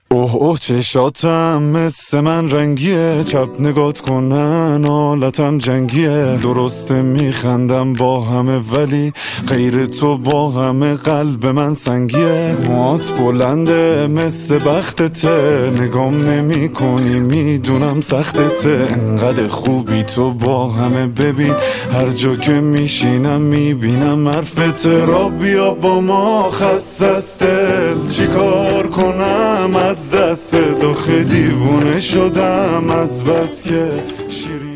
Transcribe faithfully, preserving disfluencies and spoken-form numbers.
اوه اوه چشاتم مثل من رنگیه، چپ نگات کنن حالتم جنگیه. درسته میخندم با همه ولی غیر تو با همه قلب من سنگیه. موات بلنده مثل بختته، نگام نمی کنی میدونم سختته. انقدر خوبی تو با همه، ببین هر جا که میشینم میبینم حرفت. را بیا با ما خسته است دل، چی کار کنم از دست داخل دیوونه شدم از بس که شیرین